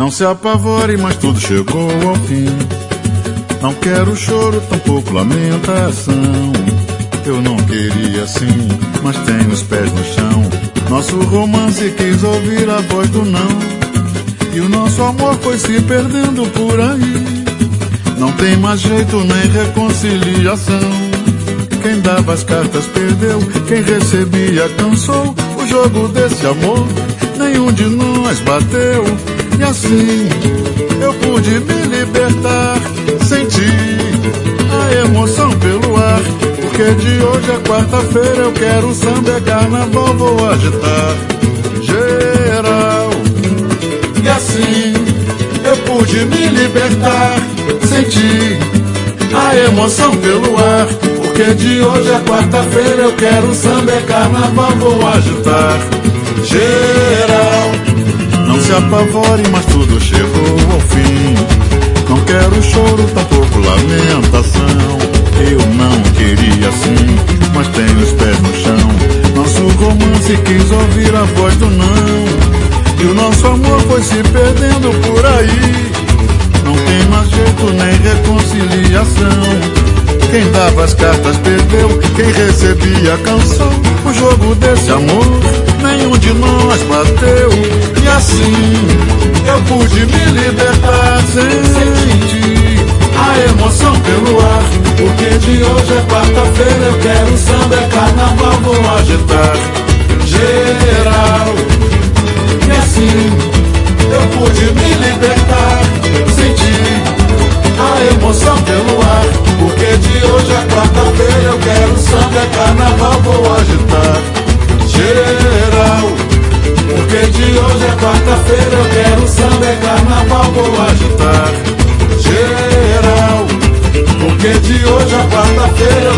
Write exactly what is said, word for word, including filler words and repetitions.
Não se apavore, mas tudo chegou ao fim. Não quero choro, tampouco lamentação. Eu não queria assim, mas tenho os pés no chão. Nosso romance quis ouvir a voz do não, e o nosso amor foi se perdendo por aí. Não tem mais jeito nem reconciliação. Quem dava as cartas perdeu, quem recebia cansou. O jogo desse amor, nenhum de nós bateu. E assim eu pude me libertar, sentir a emoção pelo ar. Porque de hoje a quarta-feira eu quero samba, é carnaval, vou agitar geral. E assim eu pude me libertar, sentir a emoção pelo ar. Porque de hoje a quarta-feira eu quero samba, é carnaval, vou agitar geral. Não se apavore, mas tudo chegou ao fim. Não quero choro, tampouco lamentação. Eu não queria assim, mas tenho os pés no chão. Nosso romance quis ouvir a voz do não, e o nosso amor foi se perdendo por aí. Não tem mais jeito nem reconciliação. Quem dava as cartas perdeu, quem recebia cansou. O jogo desse amor, nenhum de nós bateu. E assim eu pude me libertar, sentir a emoção pelo ar. Porque de hoje é quarta-feira eu quero samba, é carnaval, vou agitar geral. E assim eu pude me libertar, sentir a emoção pelo ar. Porque de hoje é quarta-feira eu quero samba, é carnaval, vou agitar geral. Porque de hoje é quarta-feira eu quero samba, é carnaval, vou agitar geral. Porque de hoje a quarta-feira eu